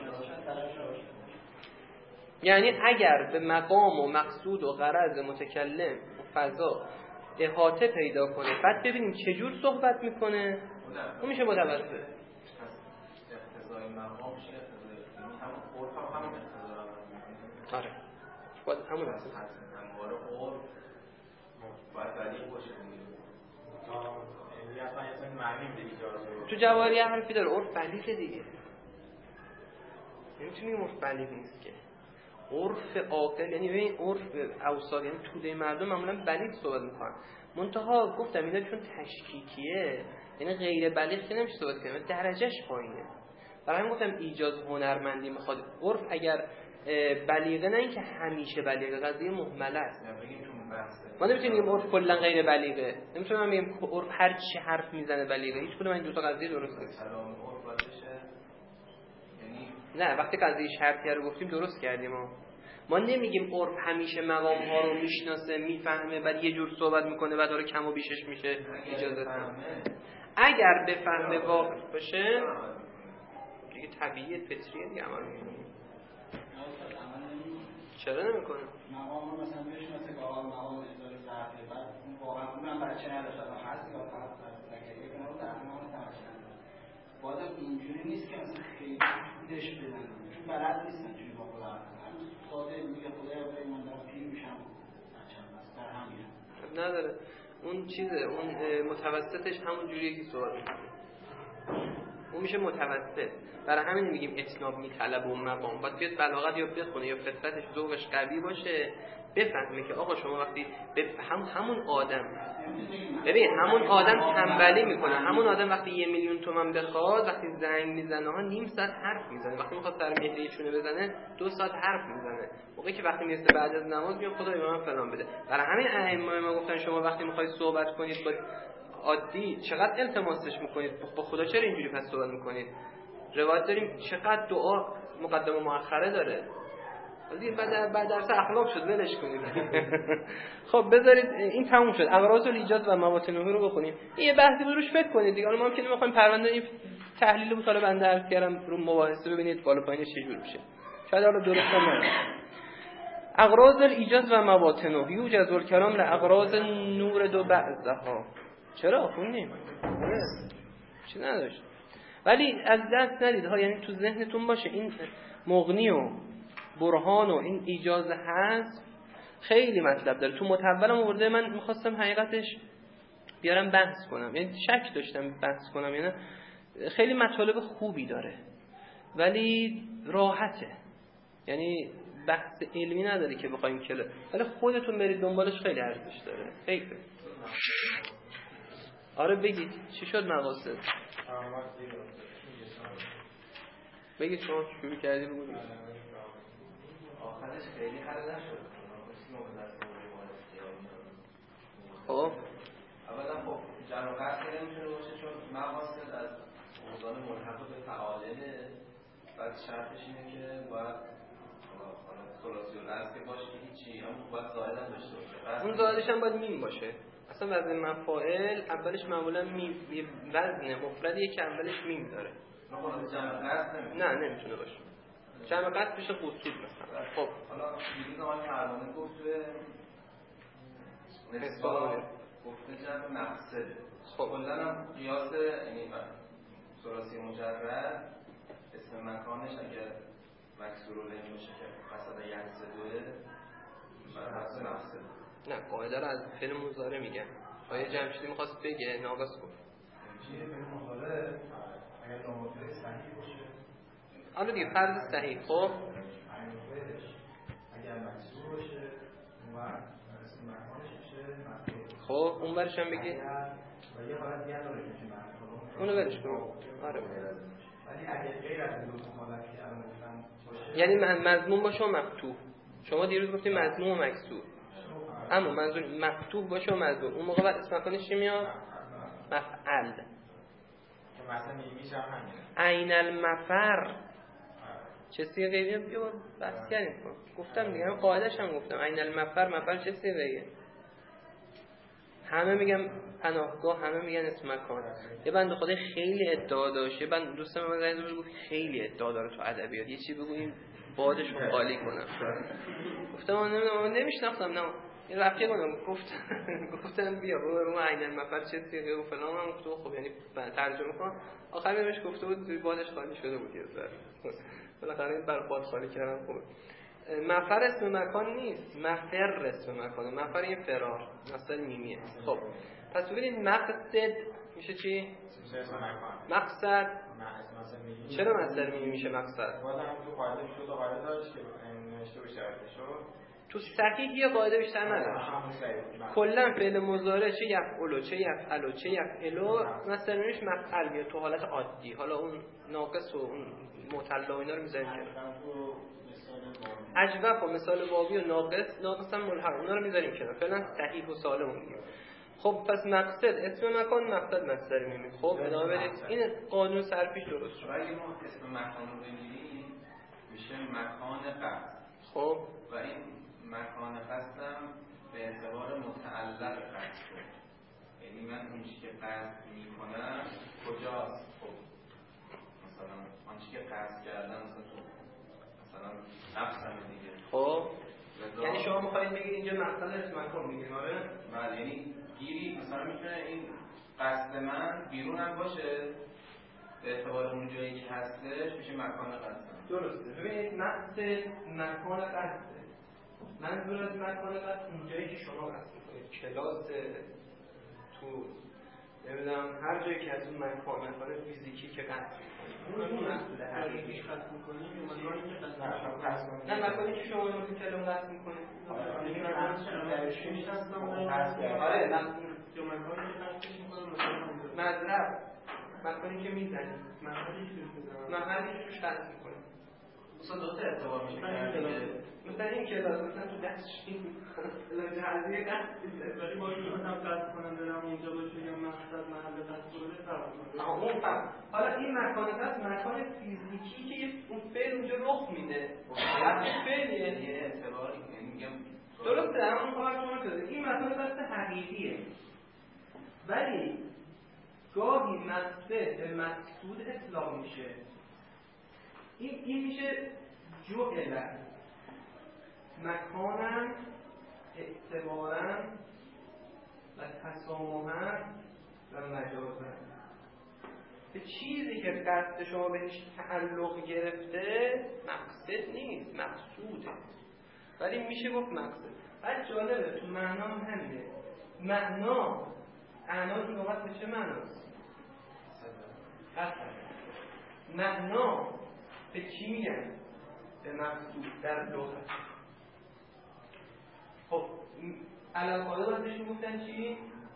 یعنی اگر به مقام و مقصود و غرض متکلم و فضا احاطه پیدا کنه، بعد ببینیم چجور صحبت میکنه، اون میشه متوسط. اقتضای مقام میشه اقتضای همون عرف همون اقتضا. آره باید همون هست. همواره عرف باید بلیغ باشه. یعنی اصلا یه معنی میده ایجاز. تو جواهریه حرفی داره عرف بلیغه دیگه. نمیتونیم عرف بلیغ نیست که. عرف عاقل یعنی ببین عرف اوساط یعنی توده مردم معمولا بلیغ صحبت میکنن. منتها گفتم اینا چون تشکیکیه یعنی غیر بلیغ که نمیشه صحبت کنیم، درجهش پایینه. برای همین گفتم ایجاز هنرمندی میخواد. عرف اگر بلیغه، نه اینکه همیشه بلیغه، قضیه مهمله است. ما نمیتونیم بگیم عرف کلا غیر بلیغه، نمیتونیم بگیم عرف هر چی حرف میزنه بلیغه. هیچ کدوم این دو تا قضیه درست نیست. نه وقتی قضیه شرطیه رو گفتیم درست کردیم. ما نمیگیم عرف همیشه مقام ها رو میشناسه، میفهمه، بعد یه جور صحبت میکنه، بعد داره کم و بیشش میشه اجازه تام. اگر بفهمه واقف باشه دیگه طبیعیه، فطریه دیگه عمل میکنه. چرا نمیکنه؟ مقام رو مثلا بشناسه که آقا مقام اداره ظرفه، بعد اون واقعا اونم بچه نداشت، اما هست که فقط تکلیف کنه و ظرفه مقام تماشا بازم اینجوری نیست که مثلا خیلی دش بدن، چون بلد نیستن چون با خدا هم ساده میگه خدایا برای من دارم پیر میشم بچه‌م بس در همین نداره. اون چیزه، اون متوسطش همون جوریه که صحبت می‌کنه، اون میشه متوسط. برای همین میگیم اتناب میطلب و مقام. باید بیاد بلاغت یا بخونه یا فطرتش ذوقش قوی باشه، بفهمه که آقا شما وقتی همون آدم ببین همون آدم تنبلی میکنه، همون آدم وقتی 1 میلیون تومان بخواد، وقتی زنگ میزنه ها نیم ساعت حرف میزنه، وقتی میخواد سر مهریه چونه بزنه 2 ساعت حرف میزنه، موقعی که وقتی میرسه بعد از نماز میگه خدای به من فلان بده. برای همین ائمه ما گفتن شما وقتی میخواید صحبت کنید با عادی چقدر التماسش میکنید، با خدا چرا اینجوری پس صحبت میکنید؟ روایت داریم چقدر دعا مقدمه مؤخره داره. ولی بعد درس اخلاق شد ولش کنید. خب بذارید این تموم شد. اغراض الایجاز و مواطنه رو بخونیم. این یه بحثی بود روش فکر کنید دیگه. حالا ما که نمیخوایم پرونده این تحلیل بود، حالا بنده عرض کردم رو مباحثه ببینید بالا پایینش چجوری میشه. شاید حالا درست هم نشه. اغراض الایجاز و مواطنه یوجز الکلام لاغراض نور دو بعضها. چرا خوندیم؟ چی نداشت. ولی از دست ندید ها، یعنی تو ذهنتون باشه این مغنی و برهان و این ایجاز هست خیلی مطلب داره. تو متولم آورده، من میخواستم حقیقتش بیارم بحث کنم، یعنی شک داشتم بحث کنم، یعنی خیلی مطالب خوبی داره ولی راحته، یعنی بحث علمی نداره که بخوایم کلا، ولی خودتون برید دنبالش خیلی ارزش داره. حیفه. آره بگید چی شد مقاصد؟ بگید شما شروع کردی بگو. آخرش خیلی حل نشد. خب اولا خب جمع قصد نمیتونه باشه چون مقاصد از اوزان ملحق به فعالنه. بعد شرطش اینه که باید ثلاثی الرأس که باشه که هیچی، همون باید زائد هم داشته باشه. اون زائدش هم باید میم باشه. اصلا وزن مفاعل اولش معمولا میم، یه وزن مفردیه که اولش میم داره. جمع قصد نمیتونه. نه نمیتونه باشه. جمع قصد بشه قصود مثلا. خب حالا دیگه آقای پروانه گفت توی نسبت گفته جمع مقصده. خب کلاً هم قیاس یعنی ثلاثی مجرد اسم مکانش اگر مکسور و لین باشه که مثلا یقصدوه بر حسب مقصد. نه قاعده رو از فعل مضارع میگن. آیه جمشیدی میخواست بگه ناقص گفت میشه فعل مضارع اگر نامطلق صحیح باشه حالا دیگه فرض صحیح خب اگر مکسور باشه اون اسم مکانش میشه مکسور. خب اون ورش هم بگی و یه حالت دیگه داره که مکسور اونو ولش کن. آره ولی اگر غیر از این دو تا حالت که الان گفتم باشه یعنی مضمون باشه و مفتوح. شما دیروز گفتیم مضمون و مکسور، اما منظور مفتوح باشه و مضمون. اون موقع بعد اسم مکانش چی میاد؟ مفعل. که مثلا میشه همین عین المفر چه صیغه‌ایه؟ بیا بحث کردیم. گفتم دیگه قاعده‌اش هم گفتم عین المفر. مفر چه صیغه‌ایه؟ همه میگن پناهگاه، همه میگن اسم مکان. یه بنده خدای خیلی ادعا داشت، یه بنده دوستم من زنگ زد گفت خیلی ادعا داره تو ادبیات، یه چی بگو این بادشون خالی کنم. گفتم من نمیشناختم. نه این رفیق کنم گفتم بیا برو عین المفر چه صیغه و فلان. من گفتم خب یعنی ترجمه کن. آخر بهش گفته بود توی بادش خالی شده بود یه ذره. بالاخره این بر باد خالی کردم. خوب مفر اسم مکان نیست، مفر اسم مکانه. مفر یه فرار، مصدر میمیه. خب پس ببینید مقصد میشه چی؟ مقصد. چرا مصدر میمی میشه مقصد؟ بازم تو قاعده شد و قاعده داشت که نوشته بشه شد تو صحیح یه قاعده بیشتر نداشت. کلا فعل مضارع چه یفعل چه یفعل چه یفعل مصدر میمیش مفعل میاد تو حالت عادی. حالا اون ناقص و اون معتل و اینا رو میذاریم کنار. اجوف و مثال واوی و ناقص هم ملحق، اونا رو میذاریم کنار. فعلا صحیح و سالم میگیم. خب پس مقصد اسم مکان، مقصد مصدر میمی. خب ادامه بدید. این قانون سرپیش درست شد. اگه ما اسم مکان رو بگیریم میشه مکان قصد. خب و این مکان قصدم به اعتبار متعلق قصده، یعنی من اون چیزی که قصد میکنم کجاست. خب مثلا آن چیزی که قصد کردم مثلا نفسم دیگه. خب یعنی شما میخواید بگید اینجا مقصد اسم مکان میگیم. آره بله، یعنی گیری مثلا میتونه این قصد من بیرونم باشه به اعتبار اون جایی که هستش میشه مکان قصدم. درسته. ببینید مقصد مکان قصده. منظور از مکان قصد اون جایی که شما قصد میکنید، کلاس، تو نمیدونم هر جایی که از اون مکان فیزیکی که قصد میکنید اون مقصد حقیقی قصد میکنید یا مکانی که قصد میکنید. نه مکانی که شما رو کلام قصد میکنید. یعنی من درشی نشستم آره یا مکانی که قصدش میکنم مثلا مذرب مکانی که میزنید، محلی که توش میزنم، محلی که توش قصد میکنید. مثلا دوست اعتبار میشه مثلا این کلاس مثلا تو دستشین لجهزی قصد میزنید ولی با این هم قصد کنم برم اونجا باشه یا مقصد محل قصد بوده فرق میکنه. اون فرق. حالا این مکان قصد مکان فیزیکی که اون فعل اونجا رخ میده. وقتی فعلیه یه اعتباری میگم درسته. همون کار شما شده. این مکان قصد حقیقیه. ولی گاهی مقصد به مقصود اطلاق میشه. این میشه جعل مکانم اعتبارم و تسامحم و مجازم. به چیزی که قصد شما بهش تعلق گرفته مقصد نیست، مقصوده، ولی میشه گفت مقصد. بعد جالبه تو معنا هم همینه. اعنای لغت به چه معناست؟ قصد. معنا به چی میگن؟ به مقصود در لغت. خب علاقه بازش میگفتن چی؟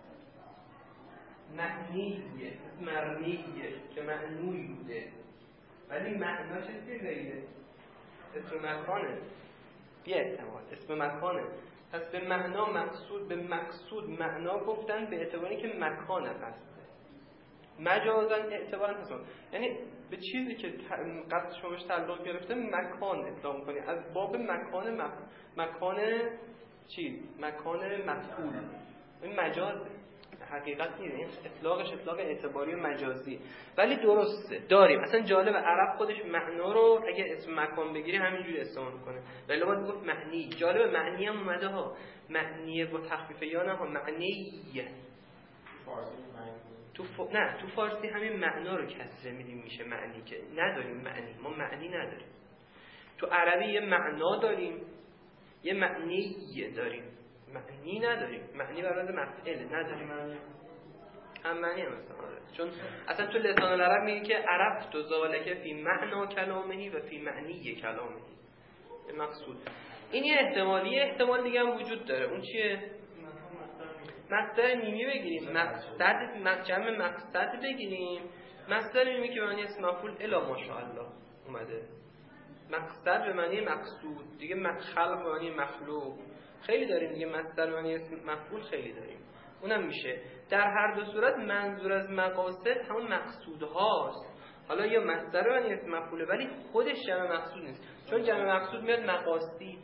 معنیه، مرمیه که معنوی بوده، ولی معنا چه چیزیه؟ اسم مکانه. بی احتمال اسم مکانه. پس به معنا مقصود، به مقصود معنا گفتن به اعتباری که مکان قصده. مجازن اعتبارا هستن، یعنی به چیزی که قصد شما بهش تعلق گرفته مکان اطلاق می‌کنی. از باب مکان چیز، مکان مفعول. این مجازه، حقیقت نیست. این اطلاقش اطلاق اعتباری و مجازی، ولی درسته داریم. اصلا جالب عرب خودش معنا رو اگه اسم مکان بگیری همینجوری استعمال کنه، ولی باید گفت معنی. جالب معنی هم اومده ها، معنی با تخفیف یا نه ها، معنیه. نه تو فارسی همین معنا رو کسره میدیم میشه معنی، که نداریم معنی، ما معنی نداریم. تو عربی یه معنا داریم، یه معنی داریم، معنی نداریم. معنی برای مفعله نداریم، هم معنی هم مثلا. چون اصلا تو لسان العرب میگه که عرب تو ذالک فی معنا کلامهی و فی معنی کلامهی. مقصود این یه احتمال دیگه هم وجود داره. اون چیه؟ مصدر میمی بگیریم، جمع مقصد بگیریم، مصدر میمی که به معنی اسم مفعول الا ماشاءالله اومده، مقصد به معنی مقصود دیگه، خلق به معنی مخلوق خیلی داریم دیگه، مصدر به معنی اسم مفعول خیلی داریم، اونم میشه. در هر دو صورت منظور از مقاصد همون مقصودهاست. حالا یا مصدر به معنی اسم مفعوله ولی خودش جمع مقصود نیست، چون جمع مقصود میاد مقاصد،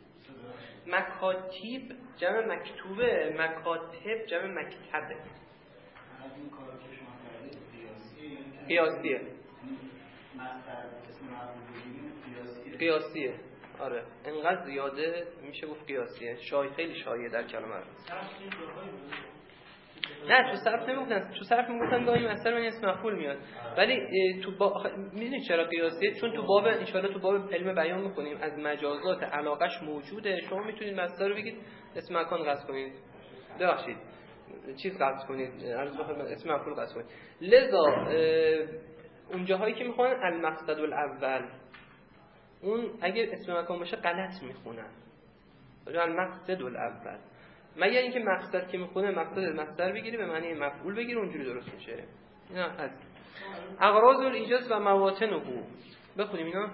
مکاتیب جمع مکتوبه، مکاتب جمع مکتبه. این کارا که شما کردید قیاسیه. مصدر اسم مفعول قیاسیه. آره انقدر زیاده میشه گفت قیاسیه. خیلی شایعه در کلمه عربی. نه تو صرف نمیگفتن، تو صرف میگفتن گاهی مصدر من اسم مفعول میاد، ولی تو میدونید چرا قیاسیه؟ چون تو باب ان شاءالله تو باب علم بیان میخونیم از مجازات علاقش موجوده. شما میتونید مصدر رو بگید اسم مکان قصد کنید، ببخشید چیز قصد کنید، عرض بخوام اسم مفعول قصد کنید. لذا اون جاهایی که میخوان المقصد الاول، اون اگه اسم مکان باشه غلط میخونن، ولی المقصد الاول، مگر اینکه مقصد که میخونه مقصد مصدر بگیری به معنی مفعول بگیری اونجوری درست میشه. اینا از اغراض الایجاز و مواطنه. بخونیم اینا،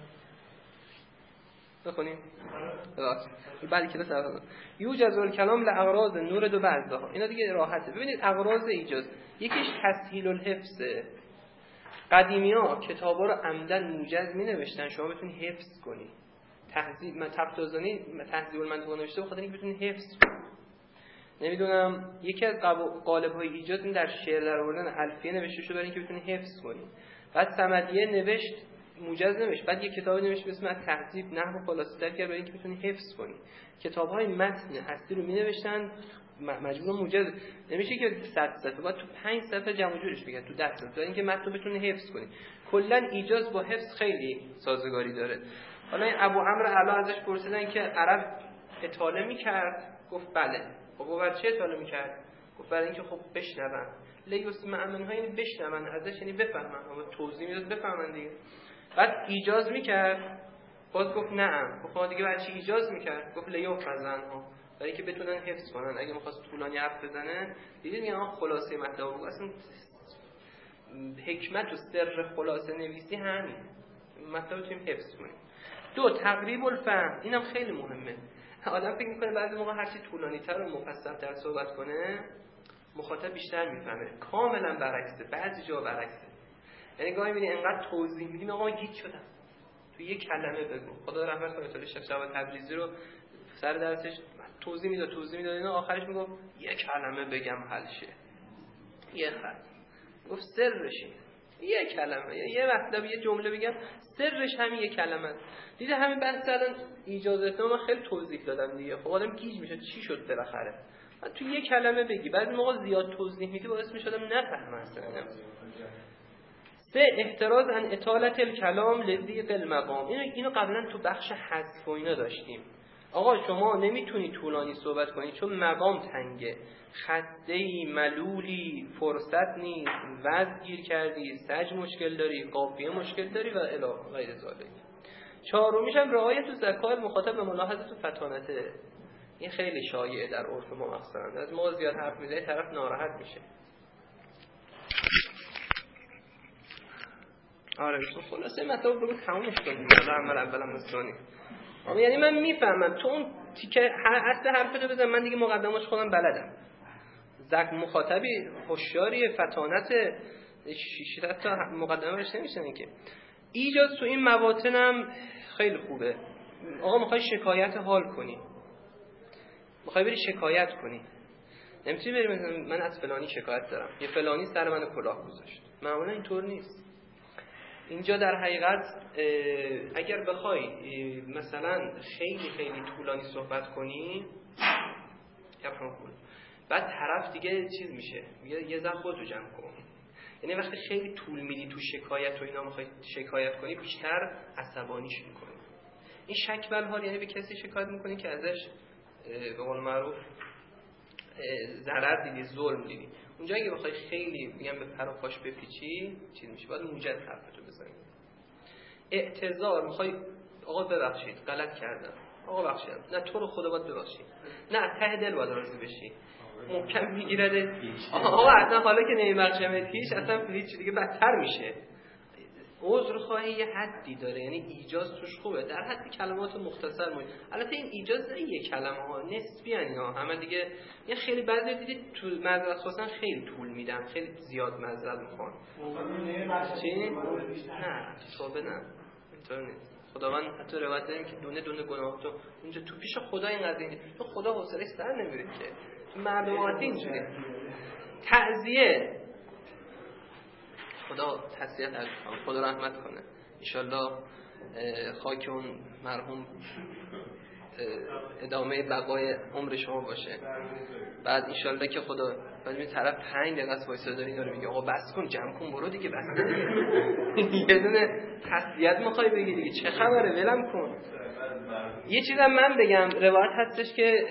بخونیم بله کلاس اول. یوجز الکلام لاغراض نور دو بعضها، اینا دیگه راحته. ببینید اغراض ایجاز یکیش تسهیل الحفظ. قدیمی‌ها کتابا رو عمدن موجز می‌نوشتن شما بتونی حفظ کنی. تفتازانی تهذیب المنطق نوشته بخاطر اینکه بتونی حفظ کنی. نمیدونم یکی از قالب‌های ایجاز این در شعر در آوردن الفیه نوشته شده برای اینکه بتونی حفظ کنی. بعد صمدیه نوشت موجز نوشت، بعد یک کتابی نوشت به اسم تهذیب نحو خلاصه تر کرد برای اینکه بتونی حفظ کنی. کتاب‌های متن هستی رو می‌نوشتن مجبور موجز، نمیشه که 100 صفحه، بعد تو 5 صفحه جمع جورش بگن تو 10 صفحه برای اینکه متن رو بتونی حفظ کنی. کلا ایجاز با حفظ خیلی سازگاری داره. حالا این ابو عمرو علا ازش پرسیدن که عرب اطاله می‌کرد، گفت بله. خب برای چه اطاله می‌کرد؟ گفت برای اینکه خب بشنون. لیسمع منها یعنی بشنون ازش، یعنی بفهمن، اما توضیح میداد بفهمن دیگه. بعد ایجاز می‌کرد، باز گفت نعم. گفت دیگه برای چی ایجاز می‌کرد؟ گفت لیحفظنها، برای اینکه بتونن حفظ کنن. اگه می‌خواست طولانی حرف بزنه دیدین یا خلاصه مطلب بگو، اصلا حکمت و سر خلاصه نویسی همین، مطلب رو حفظ کنیم. دو، تقریب الفهم، اینم خیلی مهمه. آدم فکر میکنه بعضی موقع هرچی طولانی‌تر و مفصل‌تر صحبت کنه مخاطب بیشتر میفهمه. کاملا برعکسه، بعضی جا برعکسه. یعنی گاهی میبینی انقدر توضیح میدیم آقا گیج شدم، تو یک کلمه بگو. خدا رحمت کنه طول شیخ جواد تبریزی رو سر درسش توضیح میداد اینا، آخرش میگفت یک کلمه بگم حل شه. یه خط گفت سرش یه کلمه، یه مطلب یه جمله بگم سرش همین یه کلمه است. دیده همین بحث الان اجازهتون من خیلی توضیح دادم دیگه. خب آدم گیج میشه چی شد بالاخره. تو یه کلمه بگی، بعضی موقع زیاد توضیح میدی باعث میشه آدم نفهمه اصلا. سه، احتراز عن اطالت الکلام لضیق المقام. اینو قبلا تو بخش حذف و اینا داشتیم. آقا شما نمیتونی طولانی صحبت کنی چون مقام تنگه، خسته‌ای، ملولی، فرصت نیست، وزن گیر کردی، سج مشکل داری، قافیه مشکل داری و الی غیر ذالک. چهارمیش هم رعایت ذکای مخاطب به ملاحظه و فتانته. این خیلی شایعه در عرف ما مخصوصا. از ما زیاد حرف میزنی طرف ناراحت میشه. آره خلاصه مطلب رو تمومش کنیم. عمل اولم مستانی. یعنی من میفهمم تو اون تیکه اصل حرفتو بزن، من دیگه مقدماش خودم بلدم. مخاطبی هوشیاری فتانت شیشه تا مقدمه بهش نمیشنه که. ایجاز تو این مواطنم خیلی خوبه. آقا میخوای شکایت حال کنی، میخوای بری شکایت کنی، نمیتونی بری من از فلانی شکایت دارم، یه فلانی سر من کلاه گذاشت. معمولا اینطور نیست. اینجا در حقیقت اگر بخوای مثلا خیلی طولانی صحبت کنی بعد طرف دیگه چیز میشه، یه ذره خودتو جمع کن. یعنی وقتی خیلی طول میدی تو شکایت و اینا میخوای شکایت کنی بیشتر عصبانیش میکنی. این شک و الحال یعنی به کسی شکایت میکنی که ازش به قول معروف ضرر دیدی، ظلم دیدی. اونجا اگه بخوای خیلی میگم به پر و پاش بپیچی چیز میشه، باید موجد حرفتو بزنی. اعتذار میخوای آقا ببخشید غلط کردم، آقا ببخشید، نه تو رو خدا باید ببخشید، نه ته دل باید راضی بشی، محکم میگیرده آقا اصلا حالا که نمیبخشمت هیچ اصلا هیچ دیگه بدتر میشه. عذر خواهی یه حدی داره، یعنی ایجاز توش خوبه، در حد کلمات مختصر مون. البته این ایجاز نه یه کلمه ها، نسبی اینا همه دیگه. یه خیلی بعضی دیدید تو معذرت خواستن خیلی طول میدن، خیلی زیاد معذرت میخوان. چی؟ نه توبه نه اینطور نیست. خداوند حتی روایت داریم که دونه دونه گناهاتو اونجا تو پیش خدا این قضیه نیست، تو خدا حوصله‌اش سر نمیره که تو مردم عادی اینجوری. تعزیه خدا تسلیت عرض کنه، خدا رحمت کنه ان شاءالله، خاک اون مرحوم ادامه بقای عمر شما باشه. بعد ان شاءالله که خدا بعد این طرف 5 دقیقه است وایساده داره اینا رو میگه آقا بس کن جمع کن برو دیگه بس دیگه یه دونه تسلیت میخوای بگی دیگه چه خبره ولم کن. یه چیزم من بگم، روایت هستش که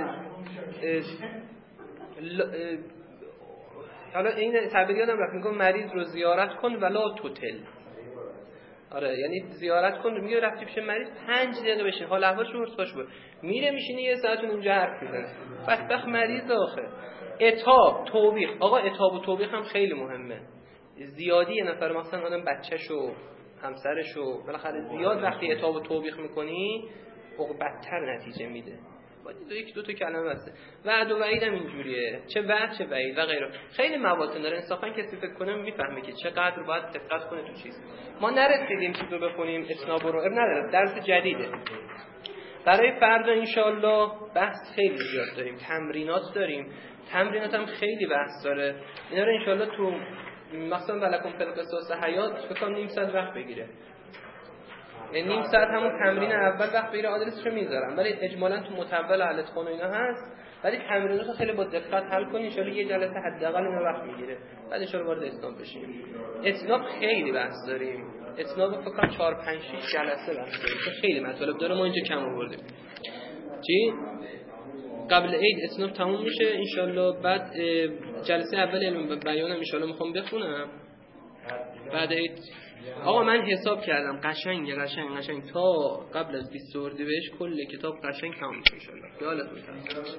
حالا این تعبیر یادم رفت، میگم مریض رو زیارت کن ولا توتل. آره یعنی زیارت کن، میگه رفتی پیش مریض 5 دقیقه بشین حال احوالش رو پرسش بود، میره میشینی یه ساعت اونجا حرف میزنه، بدبخت مریض آخه. عتاب توبیخ، آقا عتاب و توبیخ هم خیلی مهمه. زیادی یه نفر مثلا آدم بچه‌شو همسرشو بالاخره زیاد وقتی عتاب و توبیخ میکنی اوق بدتر نتیجه میده. باید یک دو تا کلمه بسته. وعد و وعید هم اینجوریه، چه وعد چه وعید و غیره. خیلی مواطن داره، انصافا کسی فکر کنه میفهمه که چقدر باید دقت کنه تو چیز. ما نرسیدیم چیزو بخونیم اسناب رو نداره، درس جدیده. برای فردا ان شاء الله بحث خیلی زیاد داریم، تمرینات داریم، تمرینات هم خیلی بحث داره. اینا رو ان شاء الله تو مثلا ولکم فی القصاص حیات فکر کنم نیم ساعت وقت بگیره. یعنی نیم ساعت همون تمرین اول وقت بگیره، آدرسشو میذارم، ولی اجمالاً تو متول علت خون اینا هست، ولی تمریناتو خیلی با دقت حل کنین ان شاء الله. یه جلسه حداقل اینا وقت میگیره، بعد ان شاء الله وارد اسناب بشیم. اسناب خیلی بحث داریم، اسناب فکر کنم 4 5 6 جلسه بحث داریم، خیلی مطالب داره، ما اینجا کم آوردیم. چی قبل عید اسناب تموم میشه ان شاء الله. بعد جلسه اول علم بیانم ان شاء الله میخوام بخونم بعد عید. آقا من حساب کردم قشنگ تا قبل از 20 اردیبهشت کل کتاب قشنگ تمام میشه ان شاء الله. یادتون